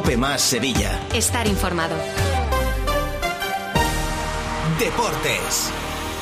Cope Más Sevilla. Estar informado. Deportes.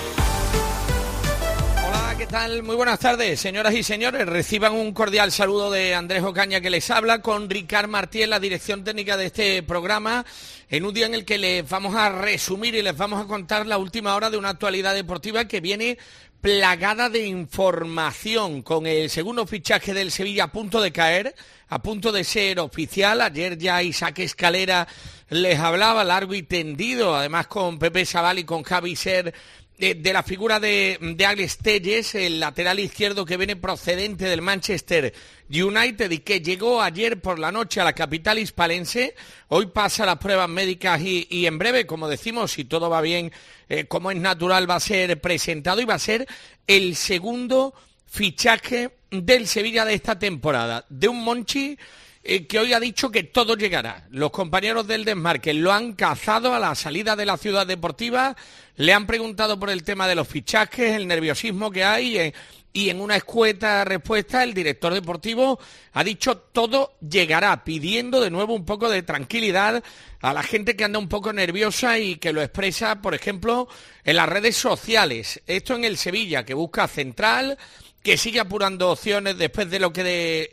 Hola, ¿qué tal? Muy buenas tardes, señoras y señores. Reciban un cordial saludo de Andrés Ocaña, que les habla, con Ricard Martí en la dirección técnica de este programa, en un día en el que les vamos a resumir y les vamos a contar la última hora de una actualidad deportiva que viene plagada de información, con el segundo fichaje del Sevilla a punto de caer, a punto de ser oficial. Ayer ya Isaac Escalera les hablaba largo y tendido, además con Pepe Sabal y con Javi Ser, de la figura de Alex Telles, el lateral izquierdo que viene procedente del Manchester United y que llegó ayer por la noche a la capital hispalense. Hoy pasa las pruebas médicas y en breve, como decimos, si todo va bien, como es natural, va a ser presentado y va a ser el segundo fichaje del Sevilla de esta temporada, de un Monchi que hoy ha dicho que todo llegará. Los compañeros del Desmarque lo han cazado a la salida de la ciudad deportiva, le han preguntado por el tema de los fichajes, el nerviosismo que hay, y en una escueta respuesta el director deportivo ha dicho todo llegará, pidiendo de nuevo un poco de tranquilidad a la gente que anda un poco nerviosa y que lo expresa, por ejemplo, en las redes sociales. Esto en el Sevilla, que busca central, que sigue apurando opciones después de lo que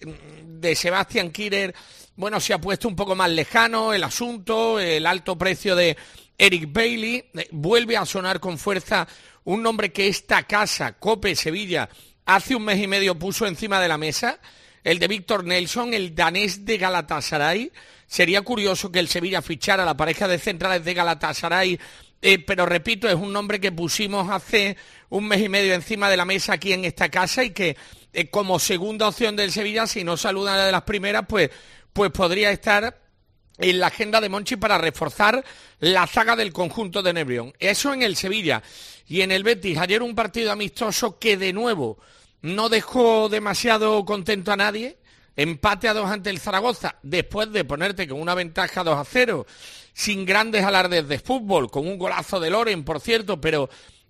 de Sebastián Kirer, bueno, se ha puesto un poco más lejano el asunto, el alto precio de Eric Bailly. Vuelve a sonar con fuerza un nombre que esta casa, Cope Sevilla, hace un mes y medio puso encima de la mesa, el de Victor Nelson, el danés de Galatasaray. Sería curioso que el Sevilla fichara a la pareja de centrales de Galatasaray, pero repito, es un nombre que pusimos hace un mes y medio encima de la mesa aquí en esta casa y que como segunda opción del Sevilla, si no saluda una de las primeras, pues podría estar en la agenda de Monchi para reforzar la zaga del conjunto de Nervión. Eso en el Sevilla. Y en el Betis, ayer un partido amistoso que de nuevo no dejó demasiado contento a nadie. Empate a 2 ante el Zaragoza, después de ponerte con una ventaja 2-0, sin grandes alardes de fútbol, con un golazo de Loren, por cierto, pero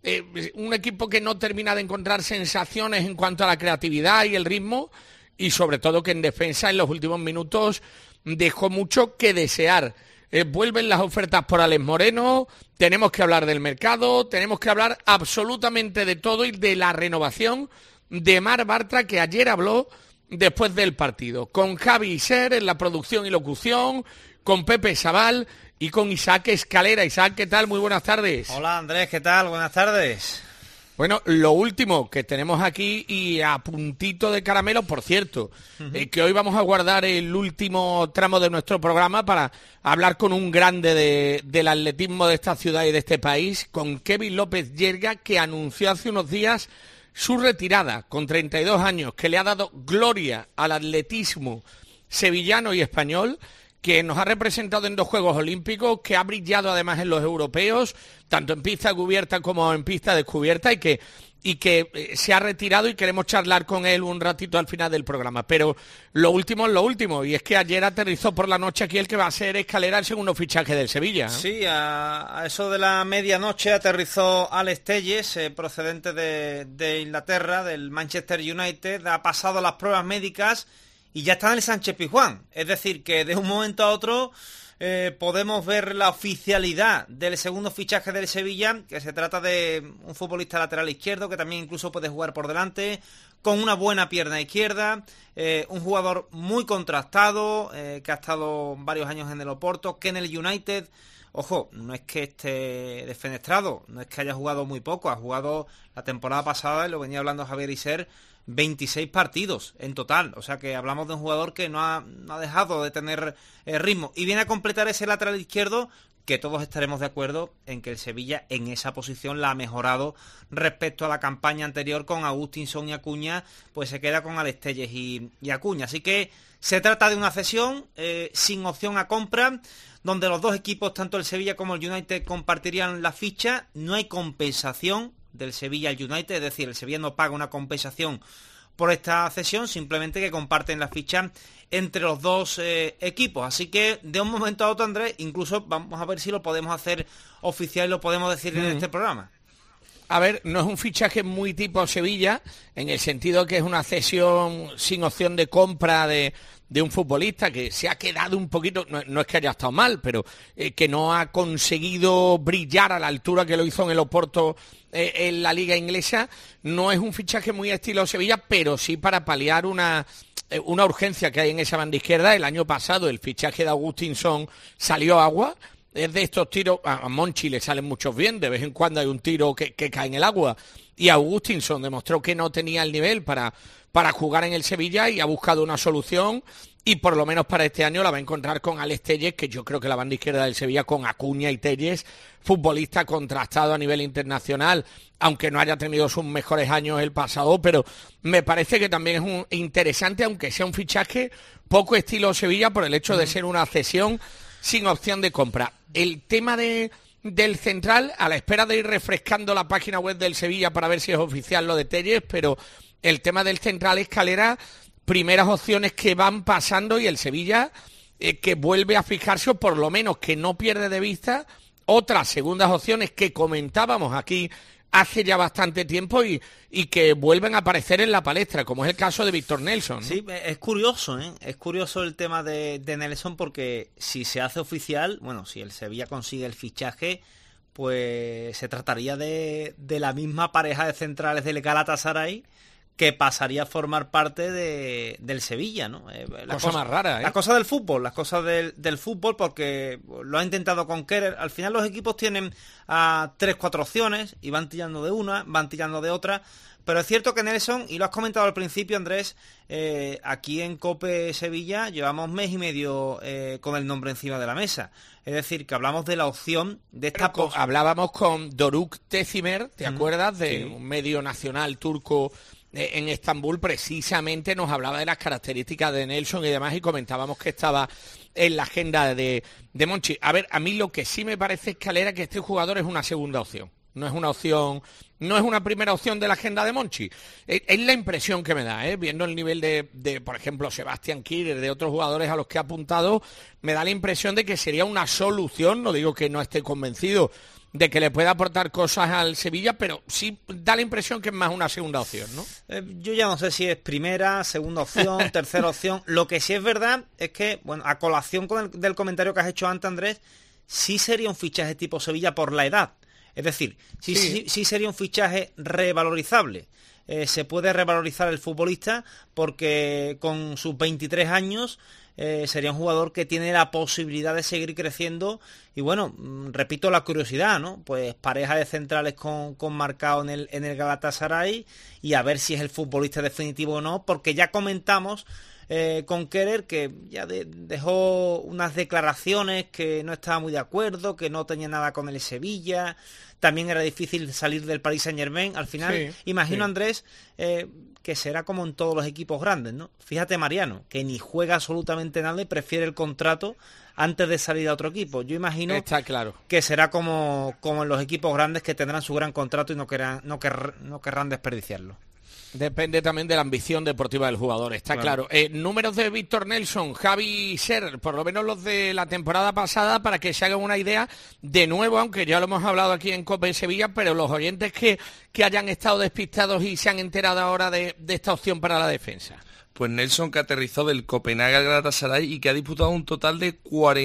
un equipo que no termina de encontrar sensaciones en cuanto a la creatividad y el ritmo, y sobre todo que en defensa en los últimos minutos dejó mucho que desear. Vuelven las ofertas por Alex Moreno, tenemos que hablar del mercado, tenemos que hablar absolutamente de todo y de la renovación de Marc Bartra, que ayer habló después del partido, con Javi Ser en la producción y locución, con Pepe Sabal y con Isaac Escalera. Isaac, ¿qué tal? Muy buenas tardes. Hola Andrés, ¿qué tal? Buenas tardes. Bueno, lo último que tenemos aquí y a puntito de caramelo, por cierto, que hoy vamos a guardar el último tramo de nuestro programa para hablar con un grande del atletismo de esta ciudad y de este país, con Kevin López Yerga, que anunció hace unos días su retirada con 32 años, que le ha dado gloria al atletismo sevillano y español, que nos ha representado en 2 Juegos Olímpicos, que ha brillado además en los europeos, tanto en pista cubierta como en pista descubierta, y que se ha retirado y queremos charlar con él un ratito al final del programa. Pero lo último es lo último, y es que ayer aterrizó por la noche aquí el que va a ser Escalera, el segundo fichaje del Sevilla, ¿no? Sí, a eso de la medianoche aterrizó Alex Telles, procedente de Inglaterra, del Manchester United, ha pasado las pruebas médicas y ya está en el Sánchez Pizjuán. Es decir, que de un momento a otro podemos ver la oficialidad del segundo fichaje del Sevilla, que se trata de un futbolista lateral izquierdo que también incluso puede jugar por delante, con una buena pierna izquierda, un jugador muy contrastado, que ha estado varios años en el Oporto, que en el United, ojo, no es que esté defenestrado, no es que haya jugado muy poco, ha jugado la temporada pasada, y lo venía hablando Javier Iser, 26 partidos en total, o sea que hablamos de un jugador que no ha dejado de tener ritmo y viene a completar ese lateral izquierdo que todos estaremos de acuerdo en que el Sevilla en esa posición la ha mejorado respecto a la campaña anterior con Agustinson y Acuña, pues se queda con Alex Telles y Acuña, así que se trata de una cesión sin opción a compra, donde los dos equipos, tanto el Sevilla como el United, compartirían la ficha, no hay compensación del Sevilla al United, es decir, el Sevilla no paga una compensación por esta cesión, simplemente que comparten la ficha entre los dos equipos, así que de un momento a otro, Andrés, incluso vamos a ver si lo podemos hacer oficial y lo podemos decir en este programa. A ver, no es un fichaje muy tipo Sevilla, en el sentido que es una cesión sin opción de compra de de un futbolista que se ha quedado un poquito, no es que haya estado mal, pero que no ha conseguido brillar a la altura que lo hizo en el Oporto en la liga inglesa. No es un fichaje muy estilo Sevilla, pero sí para paliar una urgencia que hay en esa banda izquierda. El año pasado el fichaje de Augustinson salió agua. Es de estos tiros, a Monchi le salen muchos bien, de vez en cuando hay un tiro que cae en el agua, y Augustinson demostró que no tenía el nivel para jugar en el Sevilla y ha buscado una solución, y por lo menos para este año la va a encontrar con Alex Telles, que yo creo que la banda izquierda del Sevilla con Acuña y Telles, futbolista contrastado a nivel internacional, aunque no haya tenido sus mejores años el pasado, pero me parece que también es interesante, aunque sea un fichaje poco estilo Sevilla por el hecho de ser una cesión sin opción de compra. El tema del central, a la espera de ir refrescando la página web del Sevilla para ver si es oficial lo de Telles, pero el tema del central Escalera, primeras opciones que van pasando, y el Sevilla que vuelve a fijarse, o por lo menos que no pierde de vista, otras segundas opciones que comentábamos aquí hace ya bastante tiempo y que vuelven a aparecer en la palestra, como es el caso de Víctor Nelson, ¿no? Sí, es curioso, ¿eh? Es curioso el tema de Nelson, porque si se hace oficial, bueno, si el Sevilla consigue el fichaje, pues se trataría de la misma pareja de centrales del Galatasaray, que pasaría a formar parte del Sevilla, ¿no? La cosa más rara, ¿eh? Las cosas del fútbol, las cosas del fútbol, porque lo ha intentado con Kerer. Al final los equipos tienen 3-4 opciones y van tirando de una, van tirando de otra. Pero es cierto que Nelson, y lo has comentado al principio, Andrés, aquí en COPE Sevilla llevamos mes y medio con el nombre encima de la mesa. Es decir, que hablamos de la opción de esta... Hablábamos con Doruk Tecimer, ¿te acuerdas? De un medio nacional turco en Estambul, precisamente nos hablaba de las características de Nelson y demás, y comentábamos que estaba en la agenda de Monchi. A ver, a mí lo que sí me parece, Escalera, que este jugador es una segunda opción. No es una opción, no es una primera opción de la agenda de Monchi. Es la impresión que me da, viendo el nivel de, por ejemplo, Sebastián Killer, de otros jugadores a los que ha apuntado, me da la impresión de que sería una solución. No digo que no esté convencido de que le pueda aportar cosas al Sevilla, pero sí da la impresión que es más una segunda opción, ¿no? Yo ya no sé si es primera, segunda opción, tercera opción. Lo que sí es verdad es que, bueno, a colación del comentario que has hecho antes, Andrés, sí sería un fichaje tipo Sevilla por la edad. Es decir, sí sería un fichaje revalorizable. Se puede revalorizar el futbolista porque con sus 23 años sería un jugador que tiene la posibilidad de seguir creciendo. Y bueno, repito la curiosidad, ¿no? Pues pareja de centrales con Marcao en el Galatasaray, y a ver si es el futbolista definitivo o no, porque ya comentamos con Kerer que ya dejó unas declaraciones que no estaba muy de acuerdo, que no tenía nada con el Sevilla. También era difícil salir del Paris Saint-Germain. Al final, imagino, Andrés, que será como en todos los equipos grandes, ¿no? Fíjate Mariano, que ni juega absolutamente nada y prefiere el contrato antes de salir a otro equipo. Yo imagino Está claro. que será como en los equipos grandes, que tendrán su gran contrato y no querrán desperdiciarlo. Depende también de la ambición deportiva del jugador, está claro. Números de Víctor Nelson, Javi Ser, por lo menos los de la temporada pasada, para que se hagan una idea, de nuevo, aunque ya lo hemos hablado aquí en COPE Sevilla, pero los oyentes que hayan estado despistados y se han enterado ahora de esta opción para la defensa. Pues Nelson, que aterrizó del Copenhague al Galatasaray y que ha disputado un total de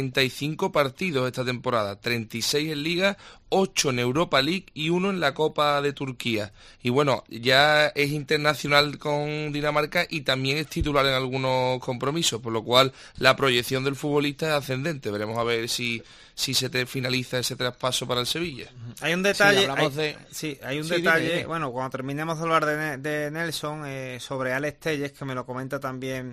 45 partidos esta temporada, 36 en Liga, 8 en Europa League y 1 en la Copa de Turquía. Y bueno, ya es internacional con Dinamarca y también es titular en algunos compromisos, por lo cual la proyección del futbolista es ascendente. Veremos a ver si se finaliza ese traspaso para el Sevilla. Hay un detalle, hay un detalle. Dime. Bueno, cuando terminemos de hablar de Nelson, sobre Alex Telles, que me lo comenta también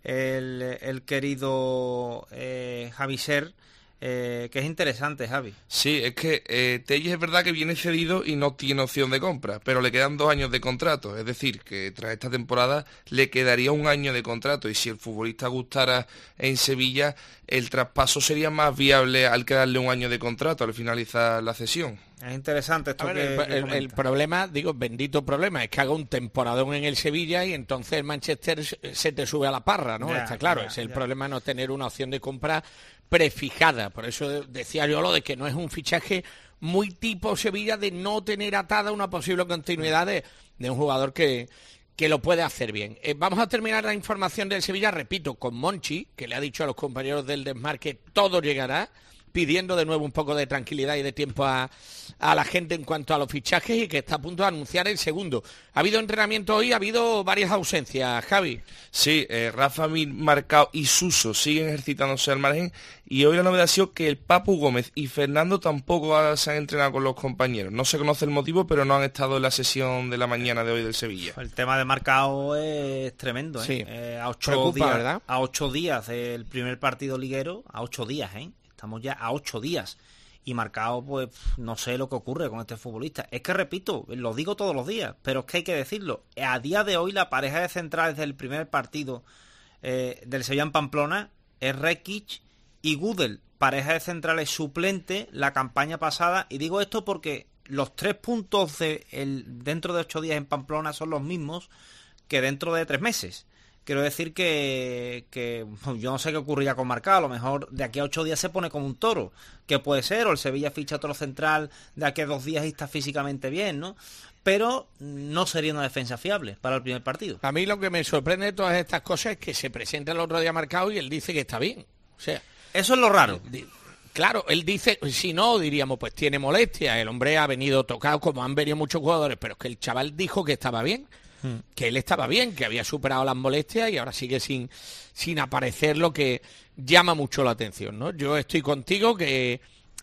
el querido Javi Ser, que es interesante, Javi. Sí, es que Telles es verdad que viene cedido y no tiene opción de compra, pero le quedan 2 años de contrato, es decir, que tras esta temporada le quedaría 1 año de contrato, y si el futbolista gustara en Sevilla, el traspaso sería más viable al quedarle 1 año de contrato al finalizar la cesión. Es interesante esto. El problema, bendito problema, es que haga un temporadón en el Sevilla y entonces el Manchester se te sube a la parra, ¿no? Está claro, es el problema no tener una opción de compra prefijada. Por eso decía yo lo de que no es un fichaje muy tipo Sevilla, de no tener atada una posible continuidad de un jugador que que lo puede hacer bien. Vamos a terminar la información del Sevilla, repito, con Monchi, que le ha dicho a los compañeros del Desmar que todo llegará, pidiendo de nuevo un poco de tranquilidad y de tiempo a la gente en cuanto a los fichajes y que está a punto de anunciar el segundo. Ha habido entrenamiento hoy, ha habido varias ausencias, Javi. Sí, Rafa Mir, Marcao y Suso siguen ejercitándose al margen y hoy la novedad ha sido que el Papu Gómez y Fernando tampoco se han entrenado con los compañeros. No se conoce el motivo, pero no han estado en la sesión de la mañana de hoy del Sevilla. El tema de Marcao es tremendo, ¿eh? Sí. A 8 Preocupa, días, ¿verdad? A 8 días del primer partido liguero, a 8 días, ¿eh? Estamos ya a 8 días. Y Marcao, pues, no sé lo que ocurre con este futbolista. Es que, repito, lo digo todos los días, pero es que hay que decirlo. A día de hoy, la pareja de centrales del primer partido del Sevilla en Pamplona es Rekic y Gudel. Pareja de centrales suplente la campaña pasada. Y digo esto porque los 3 puntos dentro de 8 días en Pamplona son los mismos que dentro de 3 meses. Quiero decir que yo no sé qué ocurrirá con Marcao. A lo mejor de aquí a 8 días se pone como un toro, que puede ser, o el Sevilla ficha otro central de aquí a 2 días y está físicamente bien, ¿no? Pero no sería una defensa fiable para el primer partido. A mí lo que me sorprende de todas estas cosas es que se presenta el otro día Marcao y él dice que está bien. O sea, eso es lo raro. Claro, él dice, si no, diríamos, pues tiene molestia. El hombre ha venido tocado como han venido muchos jugadores, pero es que el chaval dijo que estaba bien. Que él estaba bien, que había superado las molestias y ahora sigue sin aparecer, lo que llama mucho la atención, ¿no? Yo estoy contigo que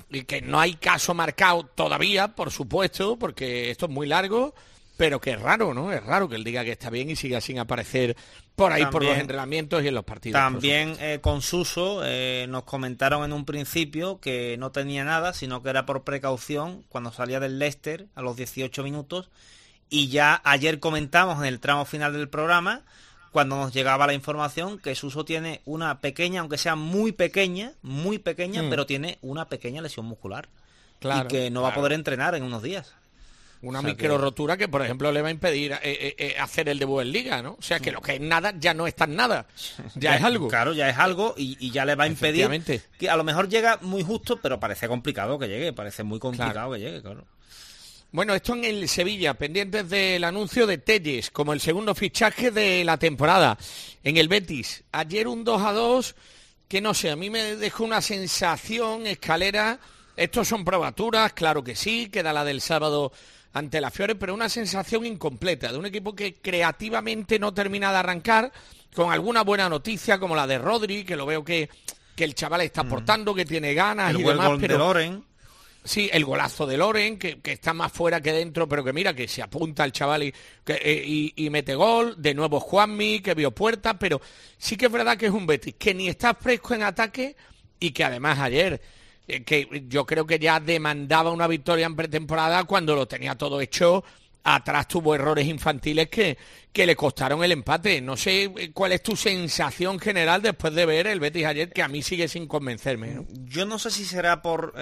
no hay caso marcado todavía, por supuesto, porque esto es muy largo, pero que es raro, ¿no? Es raro que él diga que está bien y siga sin aparecer por ahí, también, por los entrenamientos y en los partidos. También con Suso nos comentaron en un principio que no tenía nada, sino que era por precaución cuando salía del Leicester a los 18 minutos. Y ya ayer comentamos en el tramo final del programa, cuando nos llegaba la información, que Suso tiene una pequeña, aunque sea muy pequeña, pero tiene una pequeña lesión muscular. Claro, y que no va a poder entrenar en unos días. Una micro rotura que, por ejemplo, le va a impedir hacer el debut en Liga, ¿no? O sea, que lo que es nada ya no es tan nada. Ya es algo. Claro, ya es algo y ya le va a impedir. Que a lo mejor llega muy justo, pero parece complicado que llegue. Parece muy complicado que llegue, claro. Bueno, esto en el Sevilla, pendientes del anuncio de Telles como el segundo fichaje de la temporada. En el Betis, ayer un 2-2, que no sé, a mí me dejó una sensación, Escalera, estos son probaturas, claro que sí, queda la del sábado ante la Fiore, pero una sensación incompleta, de un equipo que creativamente no termina de arrancar, con alguna buena noticia, como la de Rodri, que lo veo que el chaval está aportando, que tiene ganas y demás, pero... de Loren. Sí, el golazo de Loren, que está más fuera que dentro, pero que mira, que se apunta el chaval y mete gol. De nuevo Juanmi, que vio puerta, pero sí que es verdad que es un Betis que ni está fresco en ataque y que además ayer, que yo creo que ya demandaba una victoria en pretemporada cuando lo tenía todo hecho. Atrás tuvo errores infantiles que le costaron el empate. No sé cuál es tu sensación general después de ver el Betis ayer, que a mí sigue sin convencerme, ¿no? Yo no sé si será por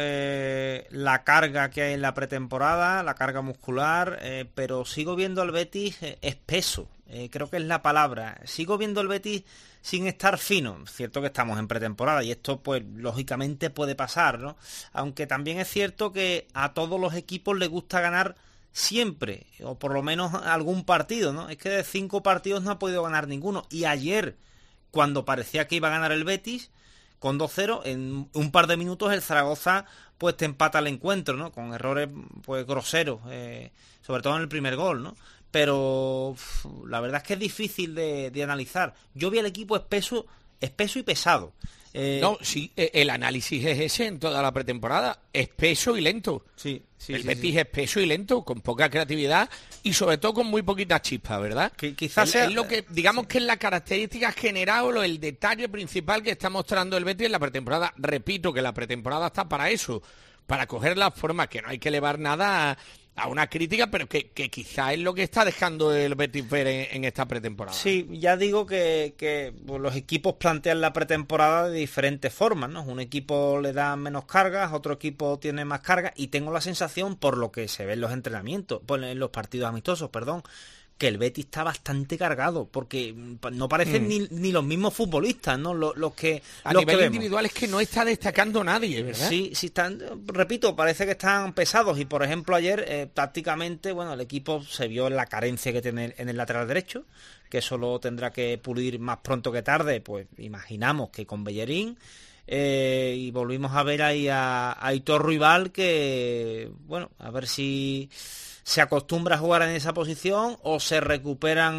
la carga que hay en la pretemporada, la carga muscular, pero sigo viendo al Betis espeso, creo que es la palabra. Sigo viendo al Betis sin estar fino. Cierto que estamos en pretemporada y esto pues lógicamente puede pasar, ¿no? Aunque también es cierto que a todos los equipos les gusta ganar siempre, o por lo menos algún partido, ¿no? Es que de 5 partidos no ha podido ganar ninguno. Y ayer, cuando parecía que iba a ganar el Betis, con 2-0, en un par de minutos el Zaragoza pues te empata el encuentro, ¿no? Con errores pues groseros, sobre todo en el primer gol, ¿no? Pero la verdad es que es difícil de analizar. Yo vi al equipo espeso y pesado. No, sí, el análisis es ese en toda la pretemporada, espeso y lento. Sí, el Betis es espeso y lento, con poca creatividad y sobre todo con muy poquita chispa, ¿verdad? Que quizás sea... es lo que, digamos que es la característica general o el detalle principal que está mostrando el Betis en la pretemporada. Repito que la pretemporada está para eso, para coger las formas, que no hay que elevar nada a una crítica, pero que quizá es lo que está dejando el Betis ver en esta pretemporada. Sí, ya digo que los equipos plantean la pretemporada de diferentes formas, ¿no? Un equipo le da menos cargas, otro equipo tiene más cargas, y tengo la sensación, por lo que se ve en los entrenamientos, en los partidos amistosos, que el Betis está bastante cargado, porque no parecen ni los mismos futbolistas, ¿no? Los que a los nivel que individual es que no está destacando nadie, ¿verdad? Sí, están, repito, parece que están pesados, y por ejemplo ayer tácticamente, bueno, el equipo se vio en la carencia que tiene en el lateral derecho, que eso lo tendrá que pulir más pronto que tarde, pues imaginamos que con Bellerín. Y volvimos a ver ahí a Aitor Ruibal, que bueno, a ver si se acostumbra a jugar en esa posición, o se recupera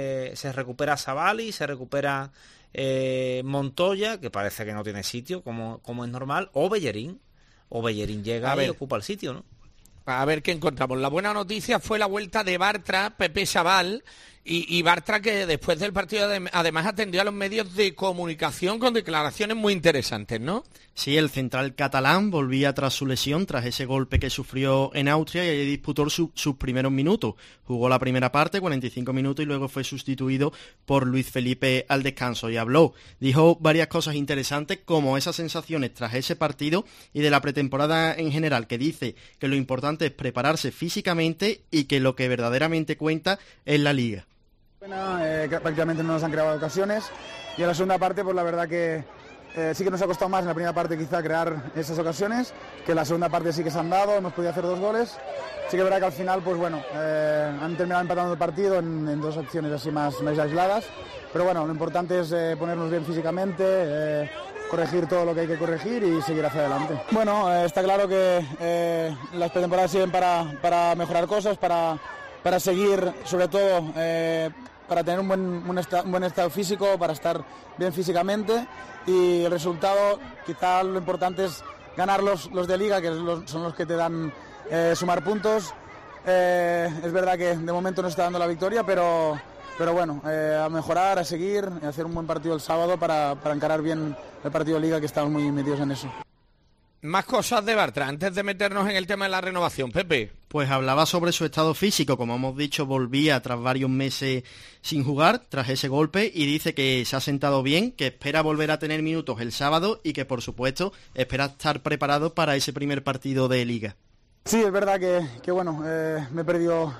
Savali, se recupera Montoya, que parece que no tiene sitio, como es normal, o Bellerín llega y ocupa el sitio, ¿no? A ver qué encontramos. La buena noticia fue la vuelta de Bartra, Pepe Sabal, y Bartra, que después del partido además atendió a los medios de comunicación con declaraciones muy interesantes, ¿no? Sí, el central catalán volvía tras su lesión, tras ese golpe que sufrió en Austria, y allí disputó sus primeros minutos. Jugó la primera parte, 45 minutos, y luego fue sustituido por Luis Felipe al descanso. Y dijo varias cosas interesantes, como esas sensaciones tras ese partido y de la pretemporada en general, que dice que lo importante es prepararse físicamente y que lo que verdaderamente cuenta es la liga. Prácticamente no nos han creado ocasiones, y en la segunda parte pues la verdad que sí que nos ha costado más en la primera parte quizá crear esas ocasiones, que en la segunda parte sí que se han dado, hemos podido hacer 2 goles. Sí que es verdad que al final pues bueno, han terminado empatando el partido en 2 opciones así más aisladas, pero bueno, lo importante es ponernos bien físicamente, corregir todo lo que hay que corregir y seguir hacia adelante. Bueno, está claro que las pretemporadas sirven para mejorar cosas, para seguir, sobre todo, para tener un buen estado físico, para estar bien físicamente, y el resultado, quizá lo importante es ganar los de Liga, que son los que te dan sumar puntos. Es verdad que de momento no está dando la victoria, pero bueno, a mejorar, a seguir, a hacer un buen partido el sábado para encarar bien el partido de Liga, que estamos muy metidos en eso. Más cosas de Bartra, antes de meternos en el tema de la renovación, Pepe. Pues hablaba sobre su estado físico, como hemos dicho, volvía tras varios meses sin jugar, tras ese golpe, y dice que se ha sentado bien, que espera volver a tener minutos el sábado y que, por supuesto, espera estar preparado para ese primer partido de Liga. Sí, es verdad que bueno, me he perdido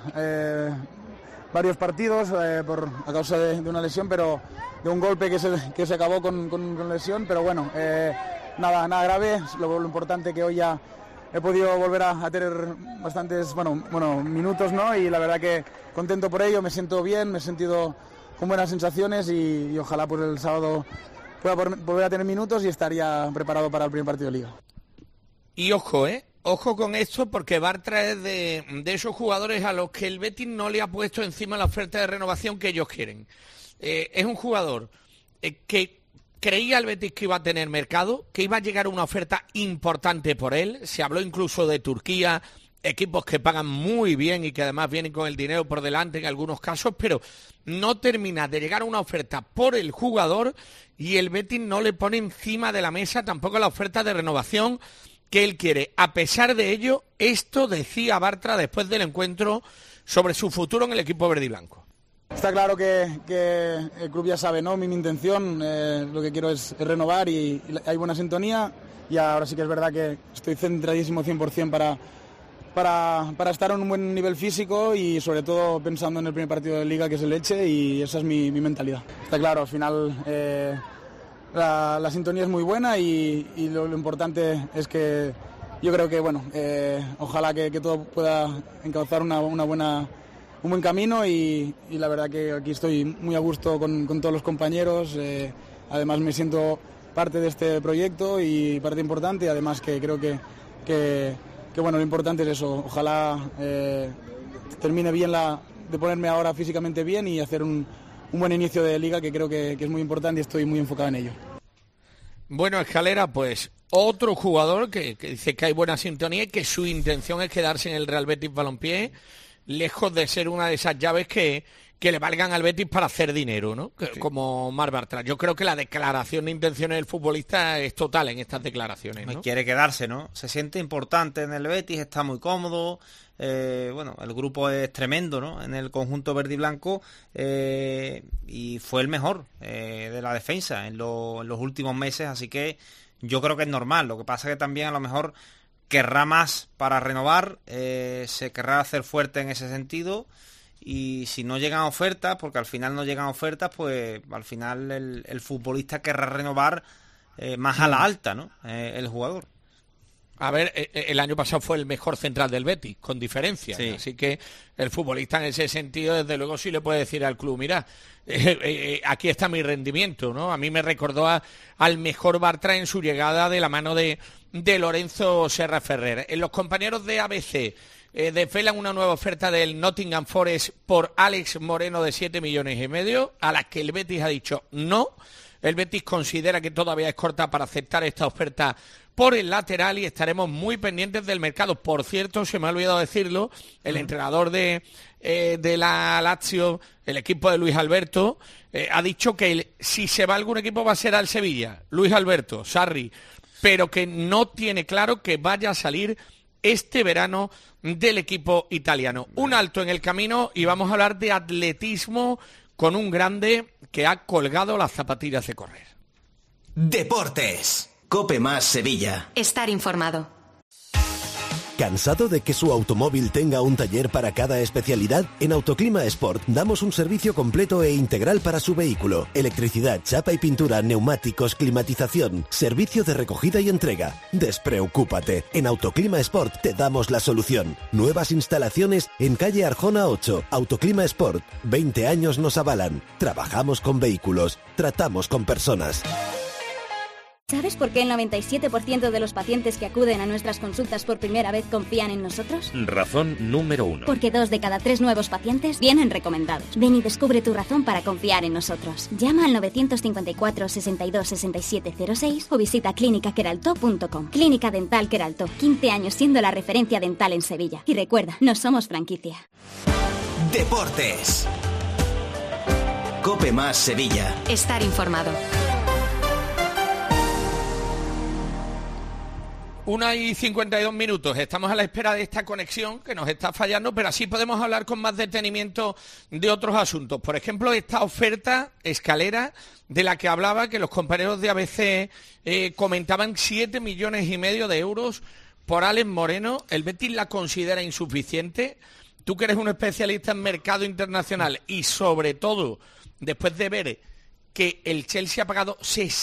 varios partidos a causa de una lesión, pero de un golpe que se acabó con lesión, pero bueno, nada grave. Lo importante que hoy ya he podido volver a tener bastantes minutos, ¿no? Y la verdad que contento por ello, me siento bien, me he sentido con buenas sensaciones, y ojalá pues el sábado pueda volver a tener minutos y estaría preparado para el primer partido de Liga. Y ojo con esto, porque Bartra es de esos jugadores a los que el Betis no le ha puesto encima la oferta de renovación que ellos quieren. Es un jugador que creía el Betis que iba a tener mercado, que iba a llegar una oferta importante por él. Se habló incluso de Turquía, equipos que pagan muy bien y que además vienen con el dinero por delante en algunos casos, pero no termina de llegar a una oferta por el jugador, y el Betis no le pone encima de la mesa tampoco la oferta de renovación que él quiere. A pesar de ello, esto decía Bartra después del encuentro sobre su futuro en el equipo verde y blanco. Está claro que el club ya sabe, ¿no? Mi intención, lo que quiero es renovar, y hay buena sintonía, y ahora sí que es verdad que estoy centradísimo 100% para estar en un buen nivel físico, y sobre todo pensando en el primer partido de Liga, que es el Elche, y esa es mi mentalidad. Está claro, al final la sintonía es muy buena, y lo importante es que yo creo que bueno, ojalá que todo pueda encauzar un buen camino, y la verdad que aquí estoy muy a gusto con todos los compañeros. Además me siento parte de este proyecto y parte importante, y además que creo que bueno, lo importante es eso. Ojalá termine bien de ponerme ahora físicamente bien y hacer un buen inicio de Liga, que creo que es muy importante, y estoy muy enfocado en ello. Bueno, Escalera, pues otro jugador que dice que hay buena sintonía y que su intención es quedarse en el Real Betis Balompié, lejos de ser una de esas llaves que le valgan al Betis para hacer dinero, ¿no? Sí. Como Marc Bartra. Yo creo que la declaración de intenciones del futbolista es total en estas declaraciones, ¿no? Quiere quedarse, ¿no? Se siente importante en el Betis, está muy cómodo. Bueno, el grupo es tremendo, ¿no? En el conjunto verde y blanco, y fue el mejor de la defensa en los últimos meses, así que yo creo que es normal. Lo que pasa es que también a lo mejor querrá más para renovar, se querrá hacer fuerte en ese sentido, y si no llegan ofertas, porque al final no llegan ofertas, pues al final el futbolista querrá renovar más a la alta, ¿no? El jugador. A ver, el año pasado fue el mejor central del Betis, con diferencia. Sí. Así que el futbolista en ese sentido, desde luego, sí le puede decir al club, mira, aquí está mi rendimiento, ¿no? A mí me recordó al mejor Bartra en su llegada de la mano de Lorenzo Serra Ferrer. Los compañeros de ABC desvelan una nueva oferta del Nottingham Forest por Alex Moreno de 7,5 millones, a la que el Betis ha dicho no. El Betis considera que todavía es corta para aceptar esta oferta por el lateral y estaremos muy pendientes del mercado. Por cierto, se me ha olvidado decirlo, el entrenador de la Lazio, el equipo de Luis Alberto, ha dicho que si se va a algún equipo va a ser al Sevilla, Luis Alberto, Sarri, pero que no tiene claro que vaya a salir este verano del equipo italiano. Un alto en el camino y vamos a hablar de atletismo con un grande que ha colgado las zapatillas de correr. Deportes. COPE más Sevilla. Estar informado. ¿Cansado de que su automóvil tenga un taller para cada especialidad? En Autoclima Sport damos un servicio completo e integral para su vehículo. Electricidad, chapa y pintura, neumáticos, climatización, servicio de recogida y entrega. Despreocúpate, en Autoclima Sport te damos la solución. Nuevas instalaciones en calle Arjona 8. Autoclima Sport, 20 años nos avalan. Trabajamos con vehículos, tratamos con personas. ¿Sabes por qué el 97% de los pacientes que acuden a nuestras consultas por primera vez confían en nosotros? Razón número 1. Porque 2 de cada 3 nuevos pacientes vienen recomendados. Ven y descubre tu razón para confiar en nosotros. Llama al 954 62 67 06 o visita clinicaqueraltó.com. Clínica Dental Queraltó, 15 años siendo la referencia dental en Sevilla. Y recuerda, no somos franquicia. Deportes. COPE más Sevilla. Estar informado. 1:52. Estamos a la espera de esta conexión que nos está fallando, pero así podemos hablar con más detenimiento de otros asuntos. Por ejemplo, esta oferta escalera de la que hablaba, que los compañeros de ABC comentaban, 7,5 millones de euros por Alex Moreno. ¿El Betis la considera insuficiente? Tú que eres un especialista en mercado internacional y sobre todo después de ver que el Chelsea ha pagado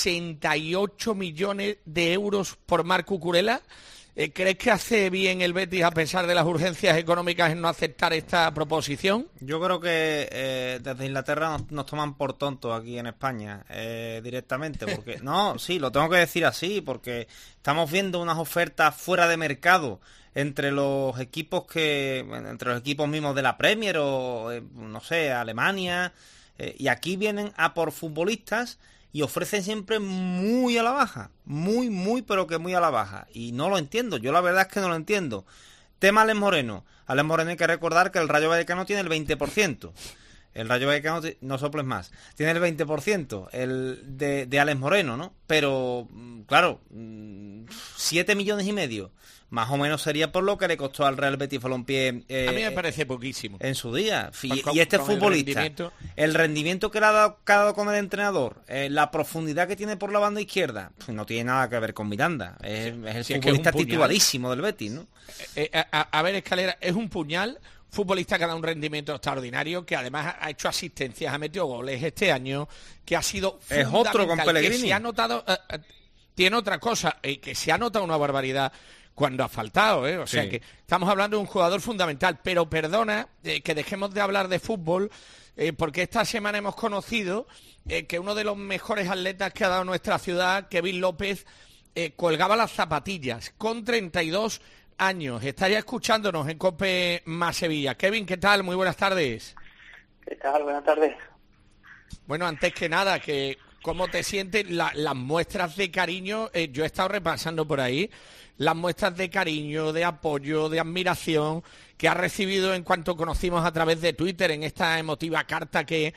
68 millones de euros por Marc Cucurella, ¿crees que hace bien el Betis, a pesar de las urgencias económicas, en no aceptar esta proposición? Yo creo que desde Inglaterra nos toman por tontos aquí en España directamente, porque no, sí, lo tengo que decir así, porque estamos viendo unas ofertas fuera de mercado entre los equipos mismos de la Premier o no sé, Alemania. Y aquí vienen a por futbolistas y ofrecen siempre muy a la baja, muy, pero que muy a la baja. Y no lo entiendo, yo la verdad es que no lo entiendo. Tema Alex Moreno. Alex Moreno hay que recordar que el Rayo Vallecano tiene el 20%. El Rayo Vallecano, no soples más, tiene el 20% de Alex Moreno, ¿no? Pero, claro, 7,5 millones. Más o menos sería por lo que le costó al Real Betis Balompié. A mí me parece poquísimo. En su día. Y este futbolista, el rendimiento que le ha dado con el entrenador, la profundidad que tiene por la banda izquierda, pues no tiene nada que ver con Miranda. Es el futbolista tituladísimo del Betis, ¿no? A ver, Escalera, es un puñal. Futbolista que ha dado un rendimiento extraordinario, que además ha hecho asistencias, ha metido goles este año, que ha sido fundamental. Es otro con Pellegrini. Que se ha notado, tiene otra cosa, que se ha notado una barbaridad cuando ha faltado, o sea que estamos hablando de un jugador fundamental, pero perdona que dejemos de hablar de fútbol, porque esta semana hemos conocido que uno de los mejores atletas que ha dado nuestra ciudad, Kevin López, colgaba las zapatillas con 32 años. Estaría escuchándonos en COPE más Sevilla. Kevin, ¿qué tal? Muy buenas tardes. ¿Qué tal? Buenas tardes. Bueno, antes que nada, ¿cómo te sientes? Las muestras de cariño, yo he estado repasando por ahí, las muestras de cariño, de apoyo, de admiración que ha recibido en cuanto conocimos a través de Twitter en esta emotiva carta que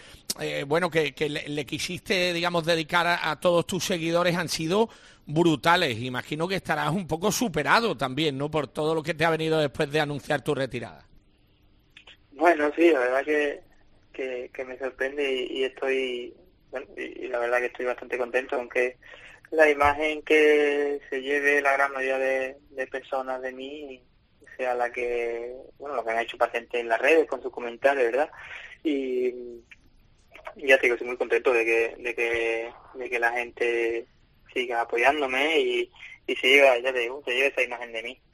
le quisiste, digamos, dedicar a todos tus seguidores, han sido brutales. Imagino que estarás un poco superado también, ¿no?, por todo lo que te ha venido después de anunciar tu retirada. Bueno, sí, la verdad que me sorprende y estoy, bueno, y la verdad que estoy bastante contento, aunque la imagen que se lleve la gran mayoría de personas de mí sea lo que han hecho patente en las redes con sus comentarios, ¿verdad? Y ya te digo, estoy muy contento de que la gente siga apoyándome y se lleva esa imagen de mí.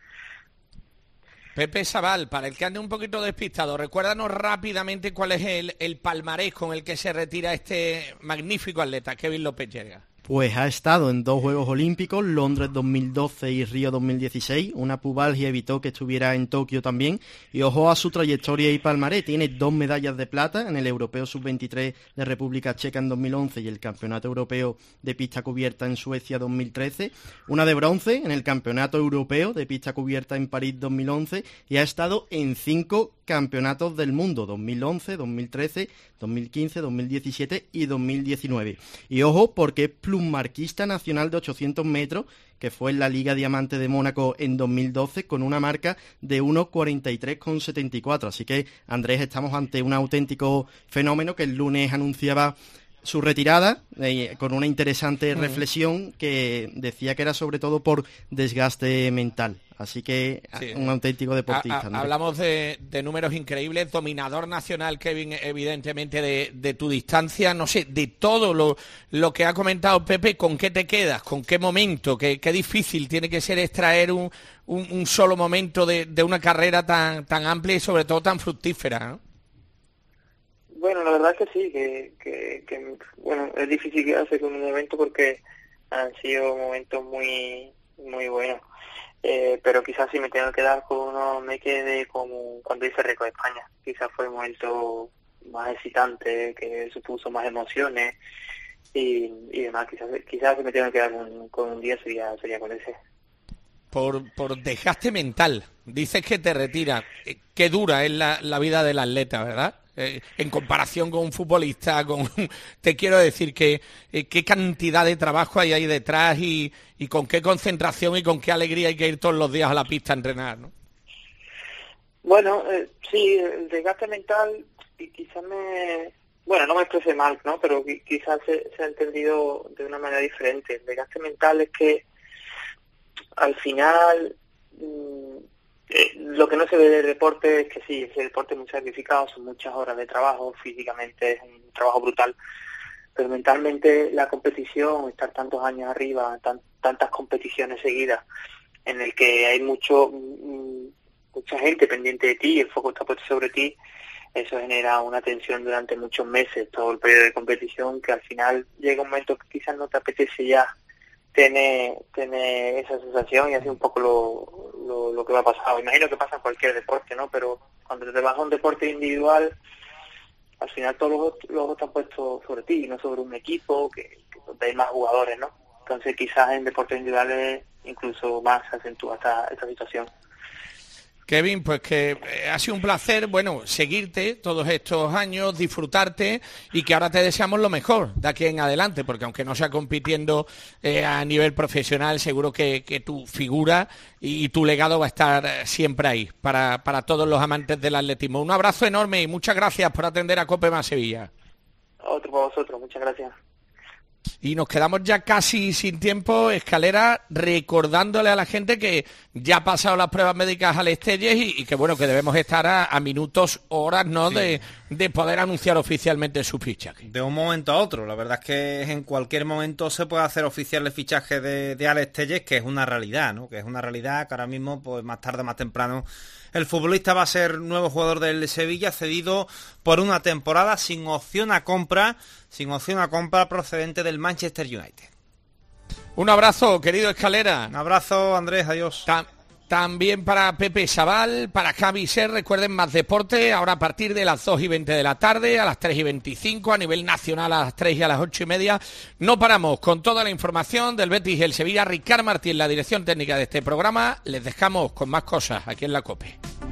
Pepe Sabal, para el que ande un poquito despistado, recuérdanos rápidamente cuál es el palmarés con el que se retira este magnífico atleta, Kevin López Yerga. Pues ha estado en 2 Juegos Olímpicos, Londres 2012 y Río 2016. Una pubalgia evitó que estuviera en Tokio también. Y ojo a su trayectoria y palmarés. Tiene 2 medallas de plata en el Europeo Sub-23 de República Checa en 2011 y el Campeonato Europeo de Pista Cubierta en Suecia 2013. Una de bronce en el Campeonato Europeo de Pista Cubierta en París 2011. Y ha estado en 5 campeonatos del mundo, 2011, 2013, 2015, 2017 y 2019. Y ojo, porque es plusmarquista nacional de 800 metros, que fue en la Liga Diamante de Mónaco en 2012, con una marca de 1.43,74. Así que, Andrés, estamos ante un auténtico fenómeno que el lunes anunciaba su retirada, con una interesante reflexión que decía que era sobre todo por desgaste mental. Así que sí, un auténtico deportista. Hablamos de números increíbles, dominador nacional, Kevin, evidentemente de tu distancia, no sé, de todo lo que ha comentado Pepe, ¿con qué te quedas? ¿Con qué momento? ¿Qué difícil tiene que ser extraer un solo momento de una carrera tan amplia y sobre todo tan fructífera, ¿no? Bueno, la verdad es que sí, que bueno, es difícil quedarse con un momento porque han sido momentos muy muy buenos. Pero quizás si me tengo que quedar con uno, me quede como cuando hice récord de España. Quizás fue el momento más excitante, que supuso más emociones y demás. Quizás si me tengo que quedar con un día sería con ese. Por desgaste mental, dices que te retiras. Qué dura es la vida del atleta, ¿verdad? En comparación con un futbolista, te quiero decir que qué cantidad de trabajo hay ahí detrás y con qué concentración y con qué alegría hay que ir todos los días a la pista a entrenar, ¿no? Bueno, sí, el desgaste mental y quizás no me expresé mal, ¿no? Pero quizás se ha entendido de una manera diferente. El desgaste mental es que al final lo que no se ve del deporte es que sí, ese deporte es muy sacrificado, son muchas horas de trabajo, físicamente es un trabajo brutal, pero mentalmente la competición, estar tantos años arriba, tantas competiciones seguidas, en el que hay mucha gente pendiente de ti, el foco está puesto sobre ti, eso genera una tensión durante muchos meses, todo el periodo de competición, que al final llega un momento que quizás no te apetece ya tener esa sensación y así un poco lo que me ha pasado. Imagino que pasa en cualquier deporte, ¿no? Pero cuando te vas a un deporte individual, al final todos los ojos están puestos sobre ti, no sobre un equipo, que hay más jugadores, ¿no? Entonces quizás en deportes individuales incluso más se acentúa esta situación. Kevin, pues que ha sido un placer, seguirte todos estos años, disfrutarte y que ahora te deseamos lo mejor de aquí en adelante, porque aunque no sea compitiendo a nivel profesional, seguro que tu figura y tu legado va a estar siempre ahí para todos los amantes del atletismo. Un abrazo enorme y muchas gracias por atender a COPE Más Sevilla. Otro para vosotros, muchas gracias. Y nos quedamos ya casi sin tiempo, Escalera, recordándole a la gente que ya ha pasado las pruebas médicas al Estelles y que que debemos estar a minutos, horas, ¿no? Sí. De poder anunciar oficialmente su fichaje. De un momento a otro, la verdad es que en cualquier momento se puede hacer oficial el fichaje de Alex Telles, que es una realidad, ¿no? Que es una realidad que ahora mismo, pues más tarde, más temprano, el futbolista va a ser nuevo jugador del Sevilla, cedido por una temporada sin opción a compra procedente del Manchester United. Un abrazo, querido Escalera. Un abrazo, Andrés, adiós. También para Pepe Sabal, para Javi Ser, recuerden Más Deporte, ahora a partir de las 2:20 de la tarde, a las 3:25, a nivel nacional a las 3 y a las 8:30. No paramos con toda la información del Betis y el Sevilla. Ricard Martín, la dirección técnica de este programa. Les dejamos con más cosas aquí en la COPE.